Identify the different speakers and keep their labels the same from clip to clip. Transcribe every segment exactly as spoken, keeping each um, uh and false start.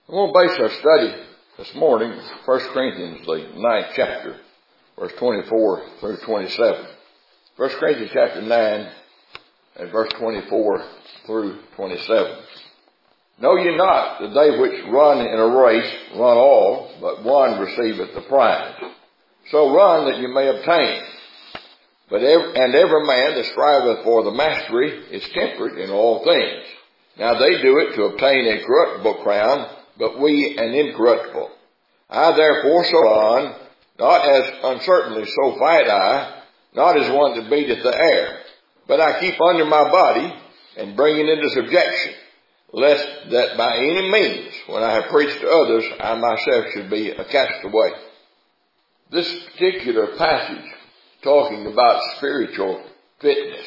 Speaker 1: I'm going to base our study this morning, First Corinthians, the ninth chapter, verse twenty-four through twenty-seven. First Corinthians chapter nine and verse twenty-four through twenty-seven. Know ye not that they which run in a race run all, but one receiveth the prize. So run that you may obtain. But every, and every man that striveth for the mastery is temperate in all things. Now they do it to obtain a corruptible crown, but we an incorruptible. I therefore so run, not as uncertainly so fight I, not as one that beateth the air. But I keep under my body, and bring it into subjection, lest that by any means, when I have preached to others, I myself should be a castaway. This particular passage, talking about spiritual fitness.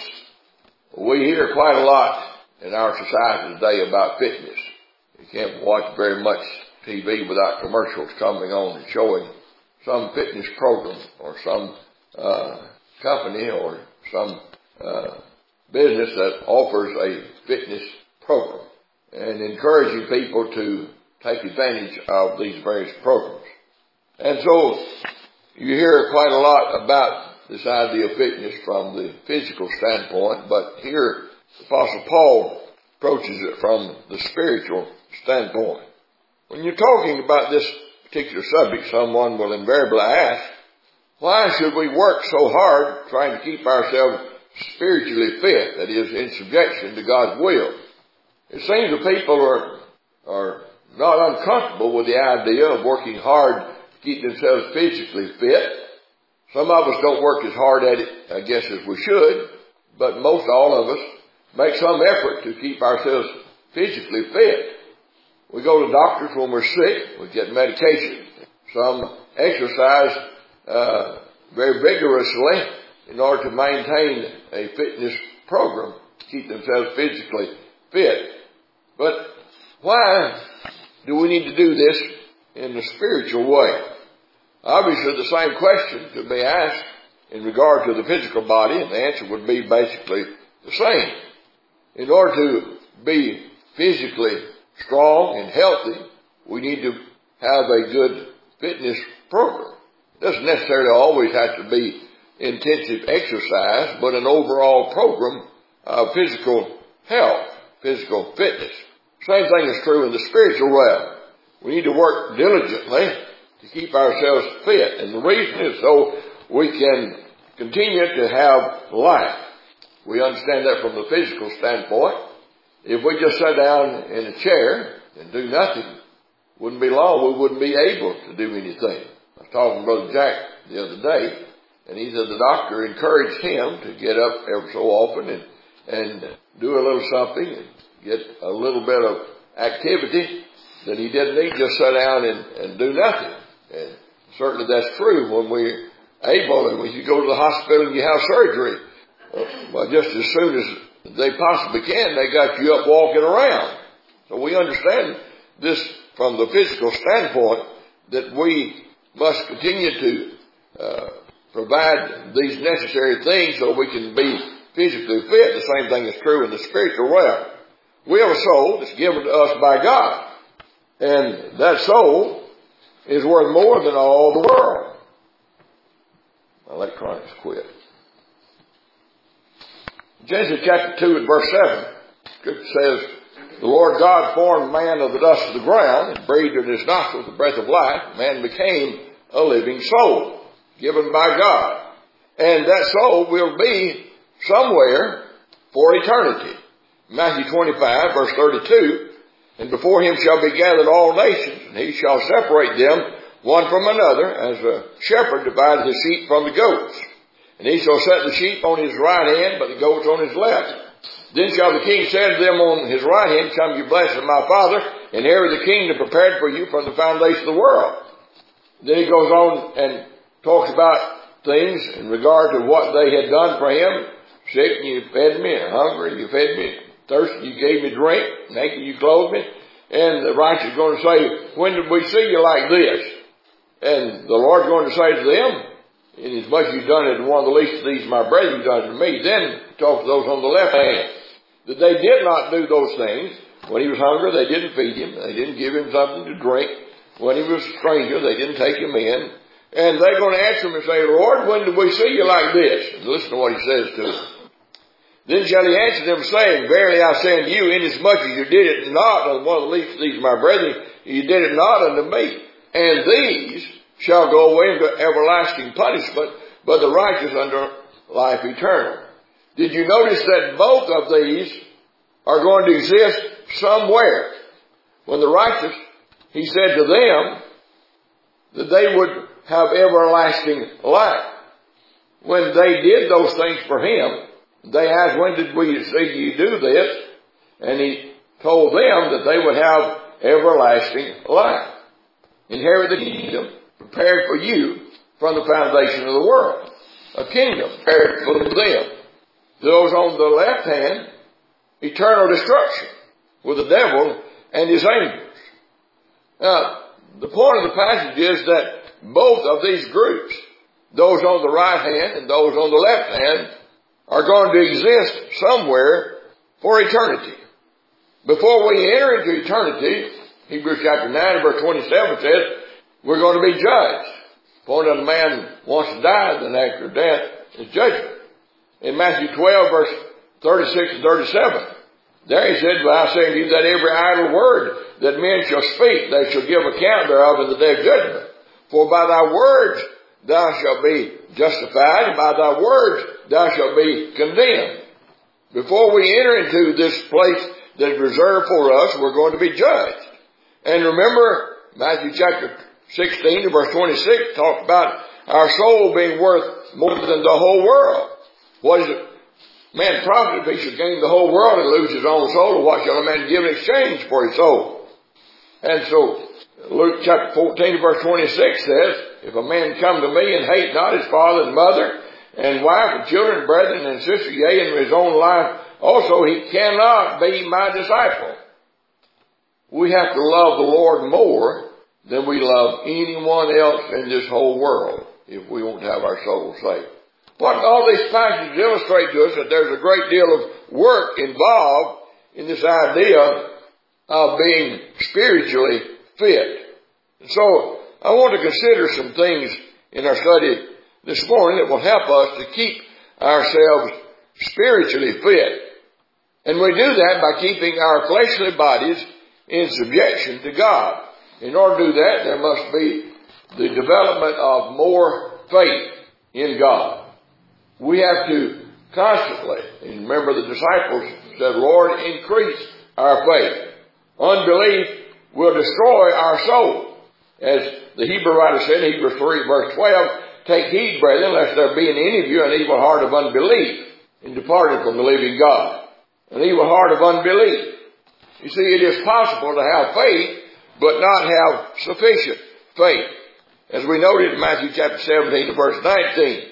Speaker 1: We hear quite a lot in our society today about fitness. You can't watch very much T V without commercials coming on and showing some fitness program or some uh, company or some uh, business that offers a fitness program and encouraging people to take advantage of these various programs. And so you hear quite a lot about this idea of fitness from the physical standpoint, but here Apostle Paul approaches it from the spiritual standpoint. When you're talking about this particular subject, someone will invariably ask, why should we work so hard trying to keep ourselves spiritually fit, that is, in subjection to God's will? It seems that people are, are not uncomfortable with the idea of working hard to keep themselves physically fit. Some of us don't work as hard at it, I guess, as we should, but most all of us make some effort to keep ourselves physically fit. We go to doctors when we're sick. We get medication. Some exercise uh, very vigorously in order to maintain a fitness program to keep themselves physically fit. But why do we need to do this in the spiritual way? Obviously, the same question could be asked in regard to the physical body, and the answer would be basically the same. In order to be physically strong and healthy, we need to have a good fitness program. It doesn't necessarily always have to be intensive exercise, but an overall program of physical health, physical fitness. Same thing is true in the spiritual realm. We need to work diligently to keep ourselves fit. And the reason is so we can continue to have life. We understand that from the physical standpoint. If we just sat down in a chair and do nothing, wouldn't be long, we wouldn't be able to do anything. I was talking to Brother Jack the other day, and he said the doctor encouraged him to get up every so often and, and do a little something and get a little bit of activity, that he didn't need to just sit down and, and do nothing. And certainly that's true when we're able, and when you go to the hospital and you have surgery, well, just as soon as they possibly can, they got you up walking around. So we understand this from the physical standpoint, that we must continue to uh, provide these necessary things so we can be physically fit. The same thing is true in the spiritual realm. We have a soul that's given to us by God. And that soul is worth more than all the world. My electronics quit. Genesis chapter two and verse seven, Scripture says, the Lord God formed man of the dust of the ground and breathed in his nostrils the breath of life. Man became a living soul given by God. And that soul will be somewhere for eternity. Matthew twenty-five, verse thirty-two, and before him shall be gathered all nations, and he shall separate them one from another, as a shepherd divideth his sheep from the goats. And he shall set the sheep on his right hand, but the goats on his left. Then shall the king say to them on his right hand, come you blessed of my Father, inherit the kingdom prepared for you from the foundation of the world. Then he goes on and talks about things in regard to what they had done for him. Sick, and you fed me, and hungry, you fed me, thirsty, you gave me drink, naked, you clothed me. And the righteous is going to say, when did we see you like this? And the Lord's going to say to them, inasmuch as you've done it to one of the least of these, my brethren, you've done it to me. Then talk to those on the left hand, that they did not do those things When he was hungry, they didn't feed him. They didn't give him something to drink. When he was a stranger, they didn't take him in. And they're going to answer him and say, Lord, when did we see you like this? And listen to what he says to them. Then shall he answer them, saying, Verily I say unto you, inasmuch as you did it not unto one of the least of these my brethren, you did it not unto me. And these shall go away into everlasting punishment, but the righteous unto life eternal. Did you notice that both of these are going to exist somewhere? When the righteous, he said to them that they would have everlasting life. When they did those things for him, they asked, when did we see you do this? And he told them that they would have everlasting life. Inherit the kingdom prepared for you from the foundation of the world. A kingdom prepared for them. Those on the left hand, eternal destruction with the devil and his angels. Now, the point of the passage is that both of these groups, those on the right hand and those on the left hand, are going to exist somewhere for eternity. Before we enter into eternity, Hebrews chapter nine verse twenty-seven says, we're going to be judged. For a man once died, then after death is judgment. In Matthew twelve verse thirty-six and thirty-seven, there he said, But I say unto you that every idle word that men shall speak, they shall give account thereof in the day of judgment. For by thy words thou shalt be justified, and by thy words thou shalt be condemned. Before we enter into this place that is reserved for us, we're going to be judged. And remember, Matthew chapter sixteen, verse twenty-six, talks about our soul being worth more than the whole world. What is it? Man profit if he should gain the whole world and lose his own soul, or what shall a man give in exchange for his soul? And so, Luke chapter fourteen, verse twenty-six says, If a man come to me and hate not his father and mother, and wife and children, brethren and sisters, yea, and his own life also, he cannot be my disciple. We have to love the Lord more than we love anyone else in this whole world if we want to have our souls saved. What all these passages illustrate to us that there's a great deal of work involved in this idea of being spiritually fit. And so I want to consider some things in our study this morning that will help us to keep ourselves spiritually fit. And we do that by keeping our fleshly bodies in subjection to God. In order to do that, there must be the development of more faith in God. We have to constantly, and remember the disciples said, Lord, increase our faith. Unbelief will destroy our soul. As the Hebrew writer said in Hebrews three verse twelve, Take heed, brethren, lest there be in any of you an evil heart of unbelief in departing from the living God. An evil heart of unbelief. You see, it is possible to have faith, but not have sufficient faith. As we noted in Matthew chapter seventeen, verse nineteen,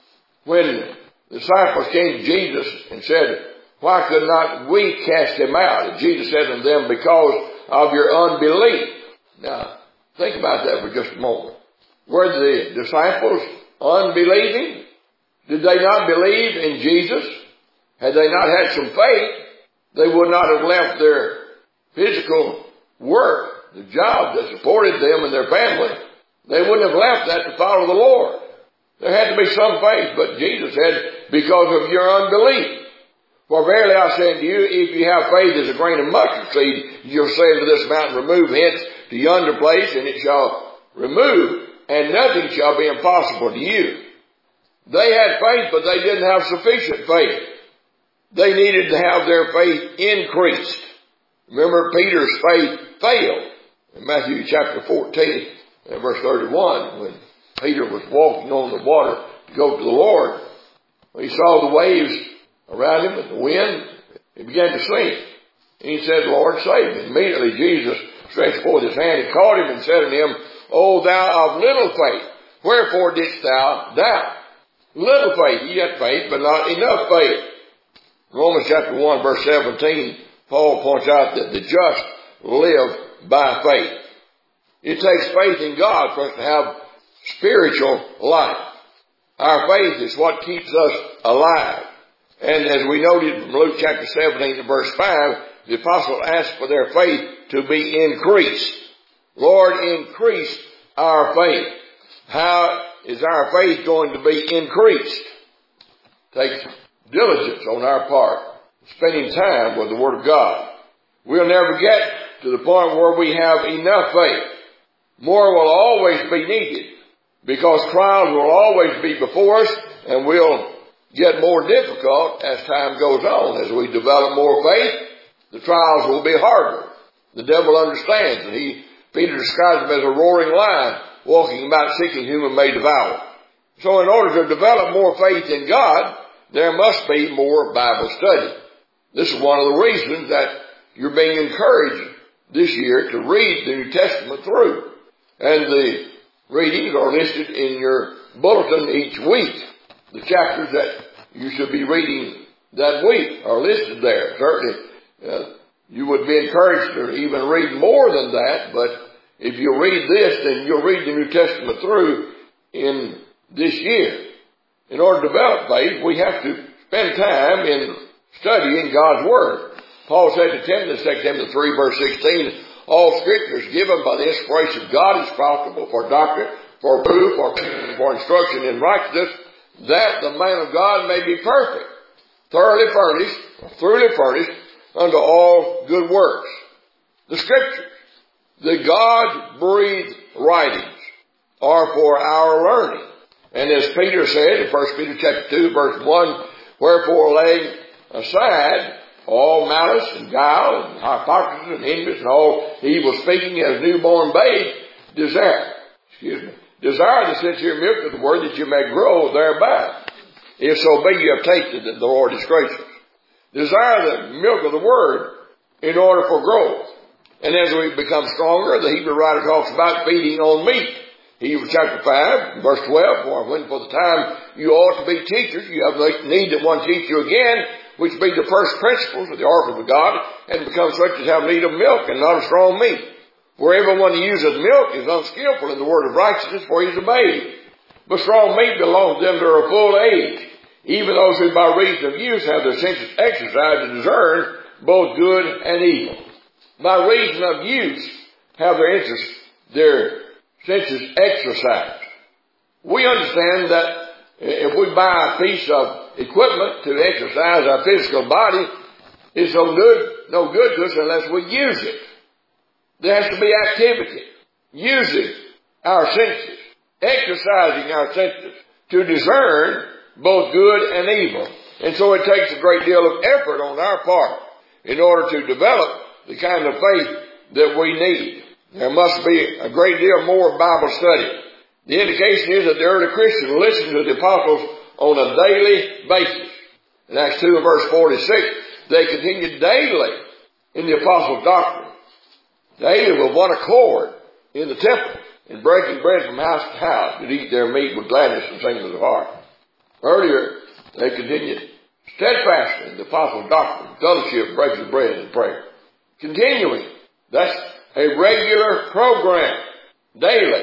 Speaker 1: when the disciples came to Jesus and said, Why could not we cast him out? And Jesus said to them, Because of your unbelief. Now, think about that for just a moment. Were the disciples unbelieving? Did they not believe in Jesus? Had they not had some faith, they would not have left their physical work, the job that supported them and their family. They wouldn't have left that to follow the Lord. There had to be some faith, but Jesus said, because of your unbelief. For verily I say unto you, if you have faith as a grain of mustard seed, you'll say to this mountain, remove hence to yonder place, and it shall remove, and nothing shall be impossible to you. They had faith, but they didn't have sufficient faith. They needed to have their faith increased. Remember, Peter's faith failed. In Matthew chapter fourteen, and verse thirty-one, when Peter was walking on the water to go to the Lord, he saw the waves around him and the wind. He began to sink. And he said, Lord, save me. Immediately Jesus stretched forth his hand and caught him and said unto him, O thou of little faith, wherefore didst thou doubt? Little faith. He had faith, but not enough faith. Romans chapter one, verse seventeen, Paul points out that the just live by faith. It takes faith in God for us to have spiritual life. Our faith is what keeps us alive. And as we noted from Luke chapter seventeen to verse five, the apostle asked for their faith to be increased. Lord, increase our faith. How is our faith going to be increased? Takes diligence on our part, spending time with the Word of God. We'll never get to the point where we have enough faith. More will always be needed because trials will always be before us, and will get more difficult as time goes on. As we develop more faith, the trials will be harder. The devil understands, and he, Peter describes him as a roaring lion, walking about seeking whom he may devour. So in order to develop more faith in God, there must be more Bible study. This is one of the reasons that you're being encouraged this year to read the New Testament through. And the readings are listed in your bulletin each week. The chapters that you should be reading that week are listed there. Certainly, uh, you would be encouraged to even read more than that, but if you read this, then you'll read the New Testament through in this year. In order to develop faith, we have to spend time in studying God's Word. Paul said to Timothy, Second Timothy three, verse sixteen, all Scripture is given by the inspiration of God is profitable for doctrine, for proof, for, for instruction in righteousness, that the man of God may be perfect, thoroughly furnished, thoroughly furnished unto all good works. The Scriptures, the God-breathed writings, are for our learning. And as Peter said in First Peter chapter two, verse one, wherefore laying aside all malice and guile and hypocrisy and envy and all evil speaking as newborn babe, desire, excuse me, desire the sincere milk of the word that you may grow thereby. If so be you have tasted that the Lord is gracious. Desire the milk of the word in order for growth. And as we become stronger, the Hebrew writer talks about feeding on meat. Hebrews chapter five, verse twelve, for when for the time you ought to be teachers, you have need that one teach you again, which be the first principles of the oracles of God, and become such as have need of milk and not of strong meat. For everyone who uses milk is unskillful in the word of righteousness, for he is a babe. But strong meat belongs to them that are of full age, even those who by reason of use have their senses exercised to discern both good and evil. By reason of use have their interest, their senses exercised. We understand that if we buy a piece of equipment to exercise our physical body, it's no good, no good to us unless we use it. There has to be activity, using our senses, exercising our senses to discern both good and evil. And so it takes a great deal of effort on our part in order to develop the kind of faith that we need. There must be a great deal more Bible study. The indication is that the early Christians listened to the apostles on a daily basis. In Acts two and verse forty-six, they continued daily in the apostles' doctrine, daily with one accord in the temple, and breaking bread from house to house, did eat their meat with gladness and sing with their heart. Earlier, they continued steadfastly in the apostles' doctrine, fellowship, breaking bread, and prayer. Continuing, that's a regular program, daily,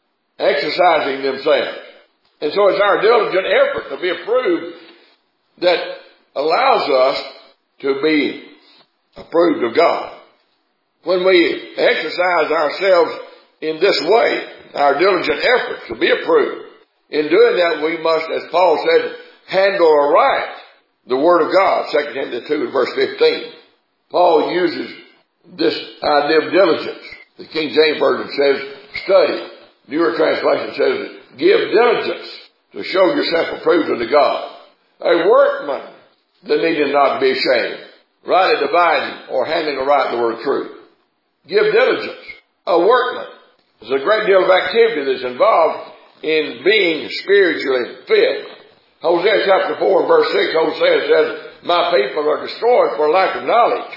Speaker 1: exercising themselves. And so it's our diligent effort to be approved that allows us to be approved of God. When we exercise ourselves in this way, our diligent effort to be approved, in doing that we must, as Paul said, handle aright the Word of God, Second Timothy two and verse fifteen. Paul uses this idea of diligence. The King James Version says, study. Newer translation says, give diligence to show yourself approved unto God. A workman that needeth not be ashamed, rightly dividing or handling aright the word of truth. Give diligence. A workman. There's a great deal of activity that's involved in being spiritually fit. Hosea chapter four and verse six, Hosea says, my people are destroyed for lack of knowledge.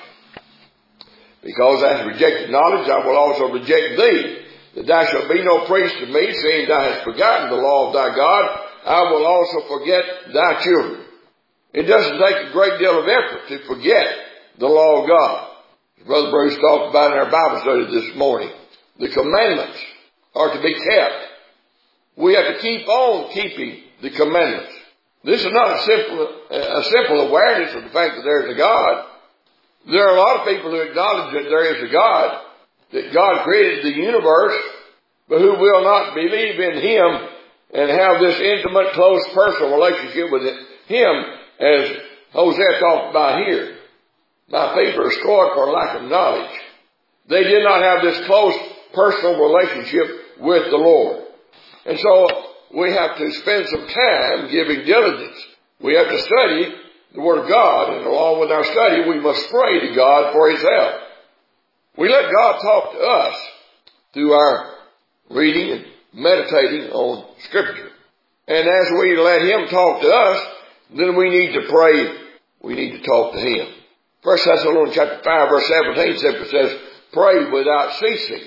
Speaker 1: Because thou hast rejected knowledge, I will also reject thee. That thou shalt be no priest to me, seeing thou hast forgotten the law of thy God, I will also forget thy children. It doesn't take a great deal of effort to forget the law of God. Brother Bruce talked about in our Bible study this morning. The commandments are to be kept. We have to keep on keeping the commandments. This is not a simple, a simple awareness of the fact that there's a God. There are a lot of people who acknowledge that there is a God, that God created the universe, but who will not believe in Him and have this intimate, close, personal relationship with Him, as Hosea talked about here. My people are scorned for lack of knowledge. They did not have this close, personal relationship with the Lord. And so we have to spend some time giving diligence. We have to study the Word of God, and along with our study, we must pray to God for His help. We let God talk to us through our reading and meditating on Scripture. And as we let Him talk to us, then we need to pray. We need to talk to Him. First Thessalonians chapter five, verse seventeen simply says, pray without ceasing.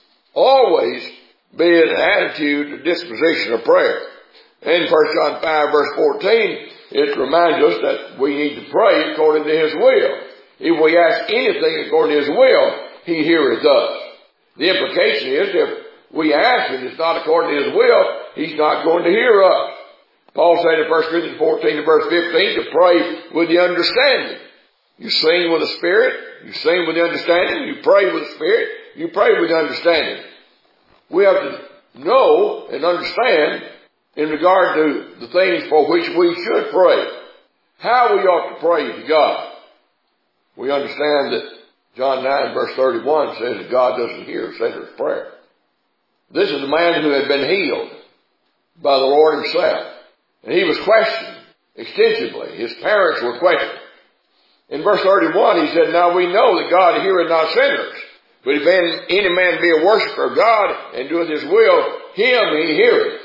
Speaker 1: Always be in an attitude, a disposition of prayer. In First John five, verse fourteen, it reminds us that we need to pray according to His will. If we ask anything according to His will, He heareth us. The implication is if we ask and it's not according to His will, He's not going to hear us. Paul said in First Corinthians fourteen and verse fifteen to pray with the understanding. You sing with the Spirit, you sing with the understanding, you pray with the Spirit, you pray with the understanding. We have to know and understand in regard to the things for which we should pray, how we ought to pray to God. We understand that John nine verse thirty-one says that God doesn't hear a sinner's prayer. This is a man who had been healed by the Lord Himself. And he was questioned extensively. His parents were questioned. In verse thirty-one, he said, now we know that God heareth not sinners. But if any man be a worshiper of God and doeth His will, him He heareth.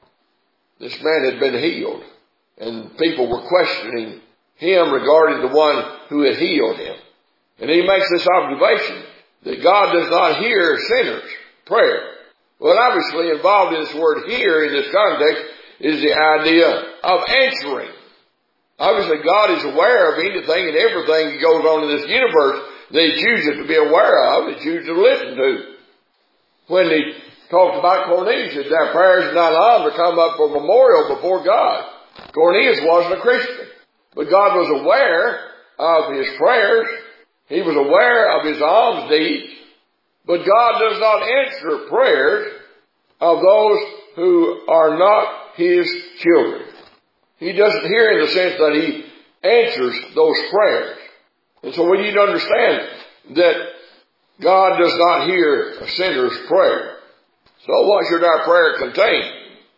Speaker 1: This man had been healed. And people were questioning him regarding the one who had healed him. And he makes this observation that God does not hear sinners' prayer. Well, obviously involved in this word hear in this context is the idea of answering. Obviously God is aware of anything and everything that goes on in this universe that He chooses to be aware of, He chooses to listen to. When He talked about Cornelius, their prayers and thine alms come up for memorial before God. Cornelius wasn't a Christian, but God was aware of his prayers. He was aware of his alms deeds, but God does not answer prayers of those who are not His children. He doesn't hear in the sense that He answers those prayers. And so we need to understand that God does not hear a sinner's prayer. So what should our prayer contain?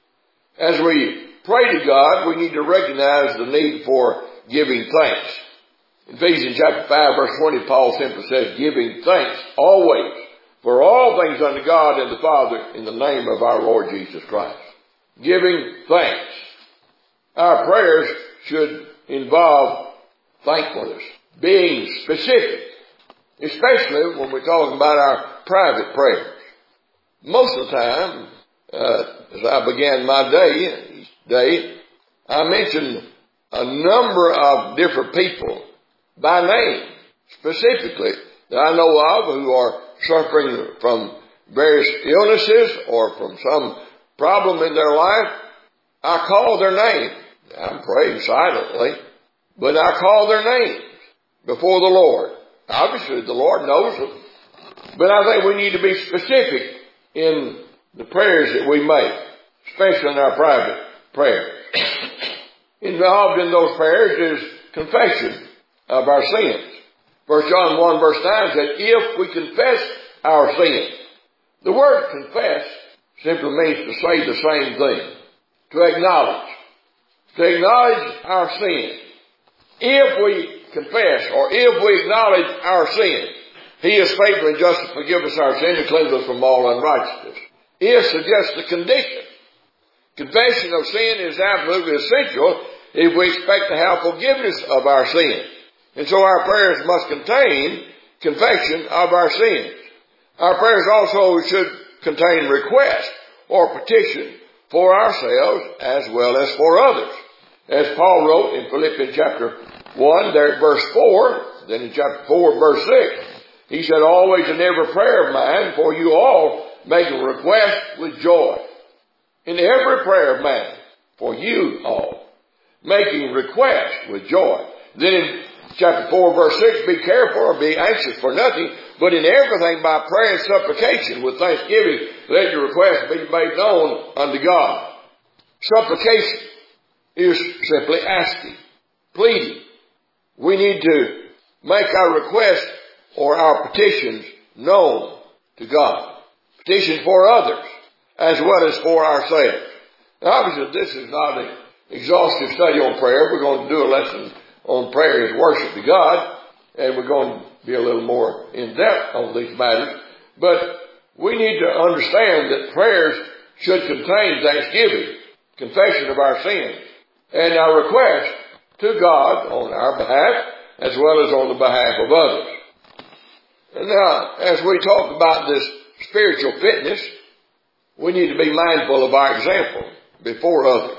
Speaker 1: As we pray to God, we need to recognize the need for giving thanks. In Ephesians chapter five, verse twenty, Paul simply says, giving thanks always for all things unto God and the Father in the name of our Lord Jesus Christ. Giving thanks. Our prayers should involve thankfulness, being specific, especially when we're talking about our private prayers. Most of the time, uh, as I began my day, each day, I mentioned a number of different people by name, specifically, that I know of who are suffering from various illnesses or from some problem in their life. I call their name. I'm praying silently, but I call their names before the Lord. Obviously, the Lord knows them, but I think we need to be specific in the prayers that we make, especially in our private prayers. Involved in those prayers is confession of our sins. First John one verse nine says, if we confess our sins. The word confess simply means to say the same thing. To acknowledge. To acknowledge our sins. If we confess or if we acknowledge our sins, He is faithful and just to forgive us our sins and cleanse us from all unrighteousness. If suggests the condition. Confession of sin is absolutely essential if we expect to have forgiveness of our sins. And so our prayers must contain confession of our sins. Our prayers also should contain request or petition for ourselves as well as for others. As Paul wrote in Philippians chapter one, there at verse four, then in chapter four, verse six, he said, always in every prayer of mine for you all, making request with joy. In every prayer of mine for you all, making request with joy. Then in chapter four, verse six, be careful or be anxious for nothing, but in everything by prayer and supplication with thanksgiving, let your requests be made known unto God. Supplication is simply asking, pleading. We need to make our requests or our petitions known to God. Petitions for others as well as for ourselves. Now obviously this is not an exhaustive study on prayer. We're going to do a lesson on prayer as worship to God, and we're going to be a little more in depth on these matters. But we need to understand that prayers should contain thanksgiving, confession of our sins, and our request to God on our behalf as well as on the behalf of others. And now, as we talk about this spiritual fitness, we need to be mindful of our example before others.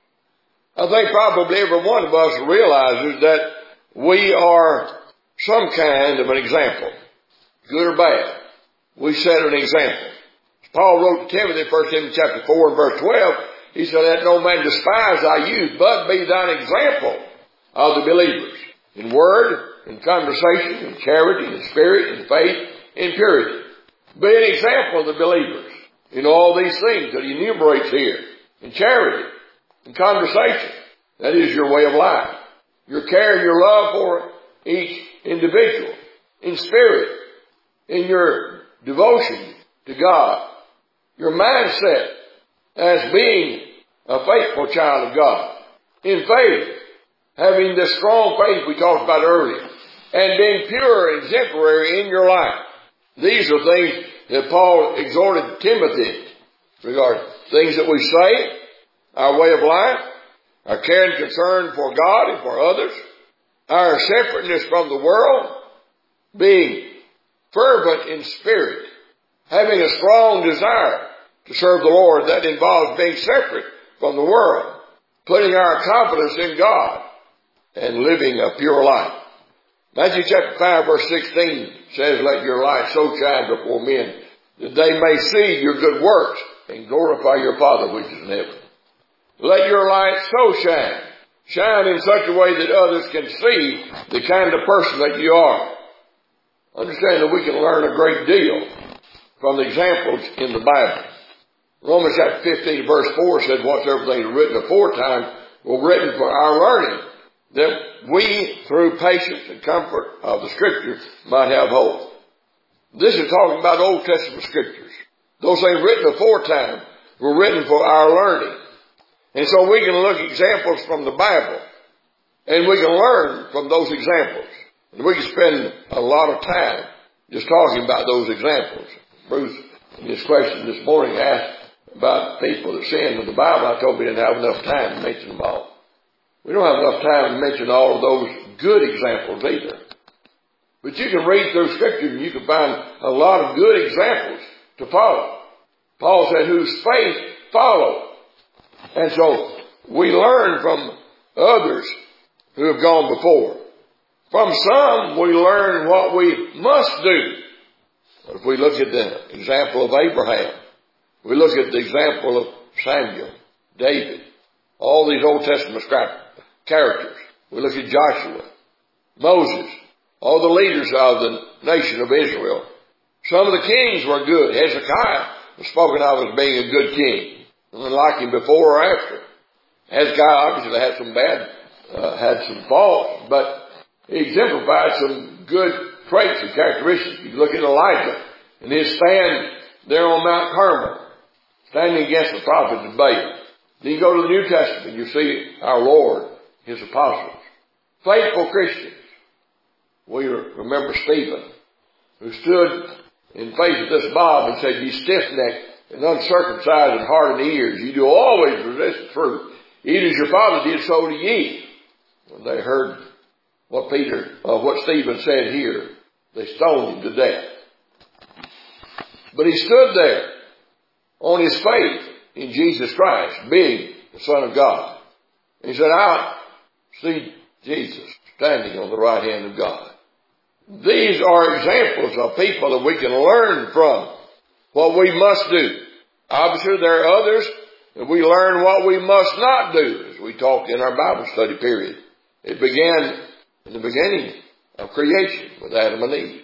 Speaker 1: I think probably every one of us realizes that we are some kind of an example, good or bad. We set an example. Paul wrote to Timothy, First Timothy chapter four and verse twelve, he said, let no man despise thy youth, but be thine example of the believers, in word, in conversation, in charity, in spirit, in faith, in purity. Be an example of the believers in all these things that he enumerates here. In charity, in conversation, that is your way of life. Your care and your love for each individual. In spirit, in your devotion to God. Your mindset as being a faithful child of God. In faith, having the strong faith we talked about earlier. And being pure and exemplary in your life. These are things that Paul exhorted Timothy regarding. Things that we say, our way of life, our care and concern for God and for others, our separateness from the world, being fervent in spirit, having a strong desire to serve the Lord. That involves being separate from the world, putting our confidence in God, and living a pure life. Matthew chapter five verse sixteen says, let your light so shine before men that they may see your good works and glorify your Father which is in heaven. Let your light so shine. Shine in such a way that others can see the kind of person that you are. Understand that we can learn a great deal from the examples in the Bible. Romans chapter fifteen verse four says, whatsoever things are written aforetime were written for our learning, that we, through patience and comfort of the Scriptures, might have hope. This is talking about Old Testament Scriptures. Those things written aforetime were written for our learning. And so we can look at examples from the Bible, and we can learn from those examples. And we can spend a lot of time just talking about those examples. Bruce, in his question this morning, asked about people that sin in the Bible. I told him we didn't have enough time to mention them all. We don't have enough time to mention all of those good examples either. But you can read through Scripture and you can find a lot of good examples to follow. Paul said, whose faith followed. And so we learn from others who have gone before. From some we learn what we must do. If we look at the example of Abraham, we look at the example of Samuel, David, all these Old Testament characters. We look at Joshua, Moses, all the leaders of the nation of Israel. Some of the kings were good. Hezekiah was spoken of as being a good king. Unlike him before or after. Hezekiah obviously had some bad, uh, had some faults, but he exemplified some good traits and characteristics. You look at Elijah and his stand there on Mount Carmel, standing against the prophets of Baal. Then you go to the New Testament, you see our Lord, his apostles. Faithful Christians. We remember Stephen, who stood in face of this mob and said, ye stiff-necked and uncircumcised in heart and ears, you do always resist the truth. Eat as your father did, so do ye. When they heard what Peter, uh, what Stephen said here, they stoned him to death. But he stood there on his faith in Jesus Christ, being the Son of God. And he said, I see Jesus standing on the right hand of God. These are examples of people that we can learn from what we must do. Obviously, there are others that we learn what we must not do, as we talked in our Bible study period. It began in the beginning of creation with Adam and Eve.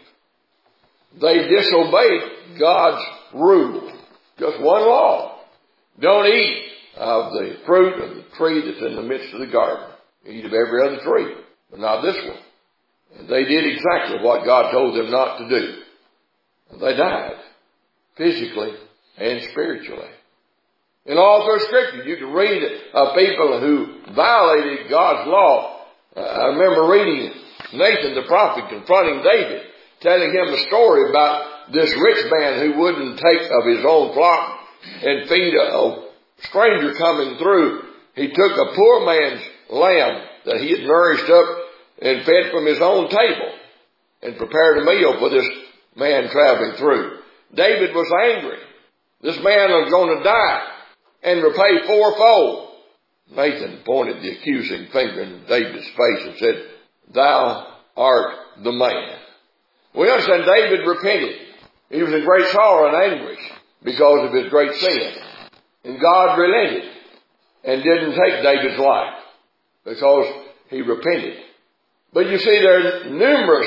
Speaker 1: They disobeyed God's rule. Just one law. Don't eat of the fruit of the tree that's in the midst of the garden. Eat of every other tree, but not this one. And they did exactly what God told them not to do. And they died, physically and spiritually. In all through Scripture, you can read of people who violated God's law. Uh, I remember reading Nathan the prophet confronting David, telling him a story about this rich man who wouldn't take of his own flock and feed a, a stranger coming through. He took a poor man's lamb that he had nourished up and fed from his own table and prepared a meal for this man traveling through. David was angry. This man was going to die and repay fourfold. Nathan pointed the accusing finger in David's face and said, "Thou art the man." We understand David repented. He was in great sorrow and anguish because of his great sin. And God relented and didn't take David's life because he repented. But you see, there are numerous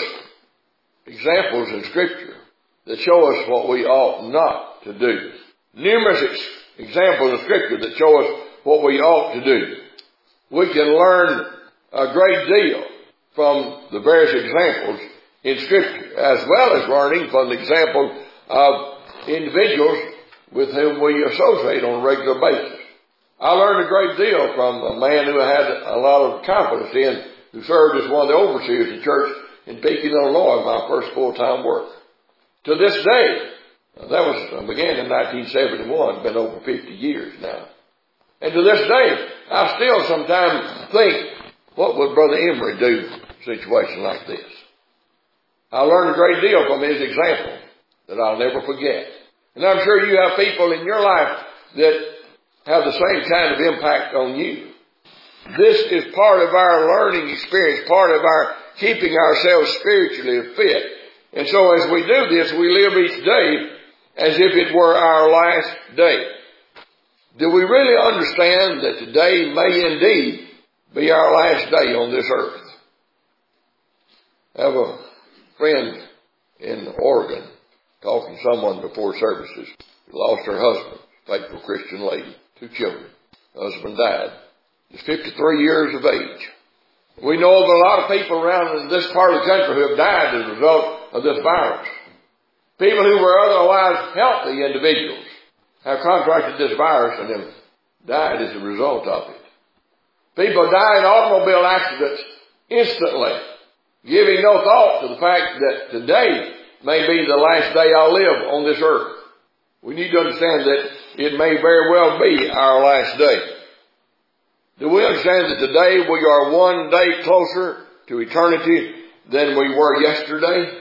Speaker 1: examples in Scripture that show us what we ought not to do. Numerous ex- examples of Scripture that show us what we ought to do. We can learn a great deal from the various examples in Scripture, as well as learning from the example of individuals with whom we associate on a regular basis. I learned a great deal from a man who I had a lot of confidence in, who served as one of the overseers of the church in Pekin, Illinois, my first full-time work. To this day, that was began in nineteen seventy-one, been over fifty years now. And to this day, I still sometimes think, what would Brother Emery do in a situation like this? I learned a great deal from his example that I'll never forget. And I'm sure you have people in your life that have the same kind of impact on you. This is part of our learning experience, part of our keeping ourselves spiritually fit. And so as we do this, we live each day as if it were our last day. Do we really understand that today may indeed be our last day on this earth? I have a friend in Oregon talking to someone before services who lost her husband, faithful Christian lady, two children. Husband died. He's fifty-three years of age. We know of a lot of people around in this part of the country who have died as a result of this virus. People who were otherwise healthy individuals have contracted this virus and have died as a result of it. People die in automobile accidents instantly, giving no thought to the fact that today may be the last day I'll live on this earth. We need to understand that it may very well be our last day. Do we understand that today we are one day closer to eternity than we were yesterday?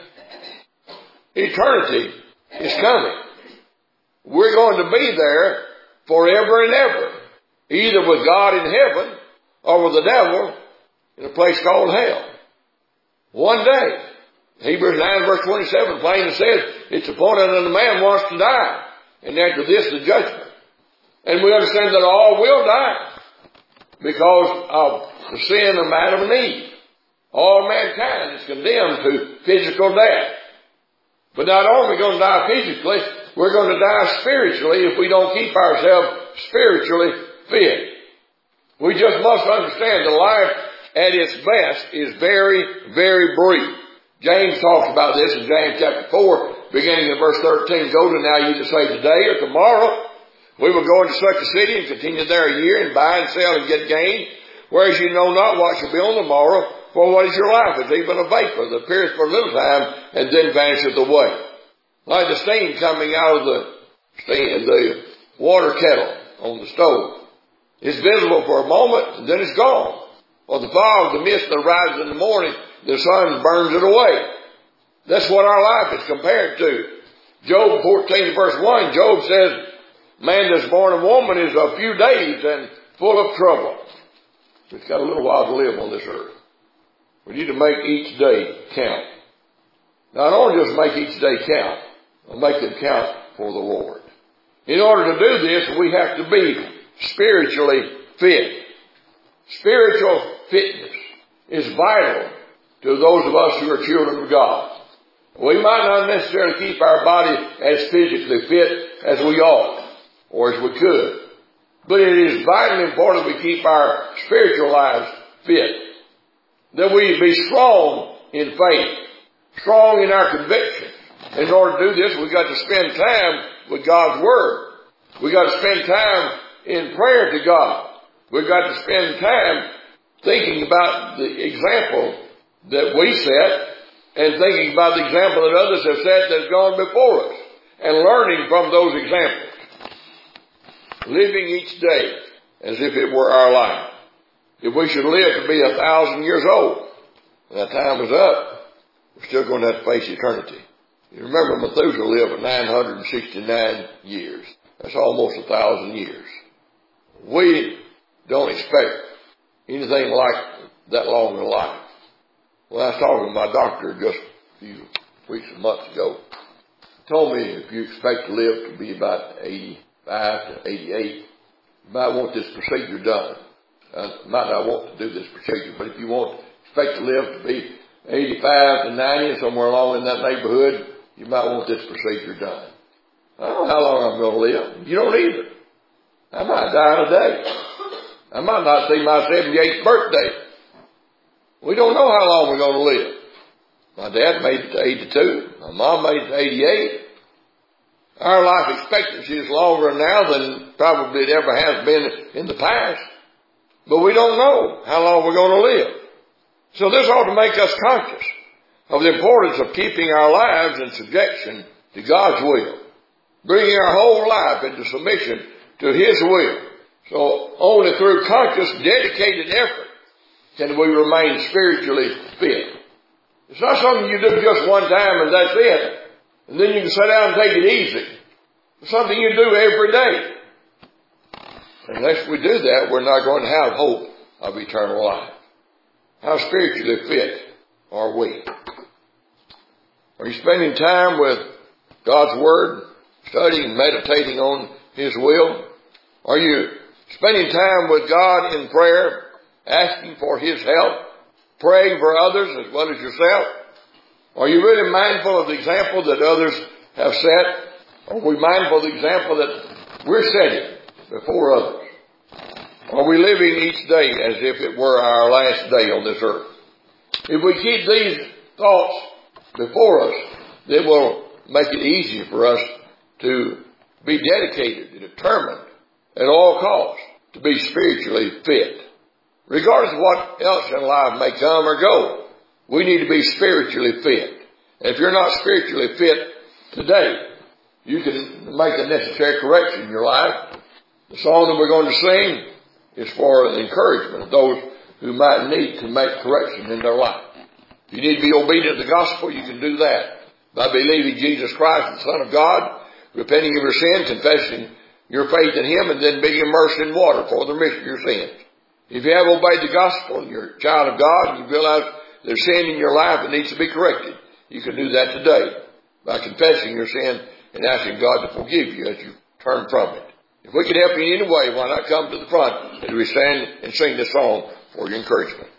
Speaker 1: Eternity is coming. We're going to be there forever and ever, either with God in heaven or with the devil in a place called hell. One day. Hebrews nine verse twenty-seven plainly says, it's appointed unto man once to die, and after this the judgment. And we understand that all will die because of the sin of Adam and Eve. All mankind is condemned to physical death. But not only are we going to die physically, we're going to die spiritually if we don't keep ourselves spiritually fit. We just must understand that life at its best is very, very brief. James talks about this in James chapter four, beginning in verse thirteen. Go to now ye to say today or tomorrow, we will go into such a city and continue there a year and buy and sell and get gain, whereas you know not what shall be on the morrow. For what is your life? It's even a vapor that appears for a little time and then vanisheth away. Like the steam coming out of the steam, the water kettle on the stove. It's visible for a moment and then it's gone. Or the fog, the mist that rises in the morning, the sun burns it away. That's what our life is compared to. Job fourteen verse one, Job says, man that's born of woman is a few days and full of trouble. It's got a little while to live on this earth. We need to make each day count. Not only just make each day count, but make them count for the Lord. In order to do this, we have to be spiritually fit. Spiritual fitness is vital to those of us who are children of God. We might not necessarily keep our body as physically fit as we ought or as we could. But it is vitally important that we keep our spiritual lives fit. That we be strong in faith, strong in our conviction. In order to do this, we've got to spend time with God's Word. We've got to spend time in prayer to God. We've got to spend time thinking about the example that we set and thinking about the example that others have set that have gone before us and learning from those examples. Living each day as if it were our life. If we should live to be a thousand years old, when that time is up, we're still going to have to face eternity. You remember Methuselah lived nine hundred sixty-nine years. That's almost a thousand years. We don't expect anything like that long in life. When I was talking to my doctor just a few weeks or months ago, he told me if you expect to live to be about eighty-five to eighty-eight, you might want this procedure done. Uh, might not want to do this procedure, but if you want expect to live to be eighty-five to ninety, somewhere along in that neighborhood, you might want this procedure done. I don't know how long I'm going to live. You don't either. I might die today. I might not see my seventy-eighth birthday. We don't know how long we're going to live. My dad made it to eighty-two. My mom made it to eighty-eight. Our life expectancy is longer now than probably it ever has been in the past. But we don't know how long we're going to live. So this ought to make us conscious of the importance of keeping our lives in subjection to God's will. Bringing our whole life into submission to His will. So only through conscious, dedicated effort can we remain spiritually fit. It's not something you do just one time and that's it. And then you can sit down and take it easy. It's something you do every day. Unless we do that, we're not going to have hope of eternal life. How spiritually fit are we? Are you spending time with God's Word, studying, meditating on His will? Are you spending time with God in prayer, asking for His help, praying for others as well as yourself? Are you really mindful of the example that others have set? Are we mindful of the example that we're setting before others? Are we living each day as if it were our last day on this earth? If we keep these thoughts before us, it will make it easier for us to be dedicated and determined at all costs to be spiritually fit. Regardless of what else in life may come or go, we need to be spiritually fit. And if you're not spiritually fit today, you can make the necessary correction in your life. The song that we're going to sing is for the encouragement of those who might need to make correction in their life. If you need to be obedient to the gospel, you can do that by believing Jesus Christ, the Son of God, repenting of your sin, confessing your faith in Him, and then being immersed in water for the remission of your sins. If you have obeyed the gospel and you're a child of God and you realize there's sin in your life that needs to be corrected, you can do that today by confessing your sin and asking God to forgive you as you turn from it. If we can help you in any way, why not come to the front as we stand and sing this song for your encouragement?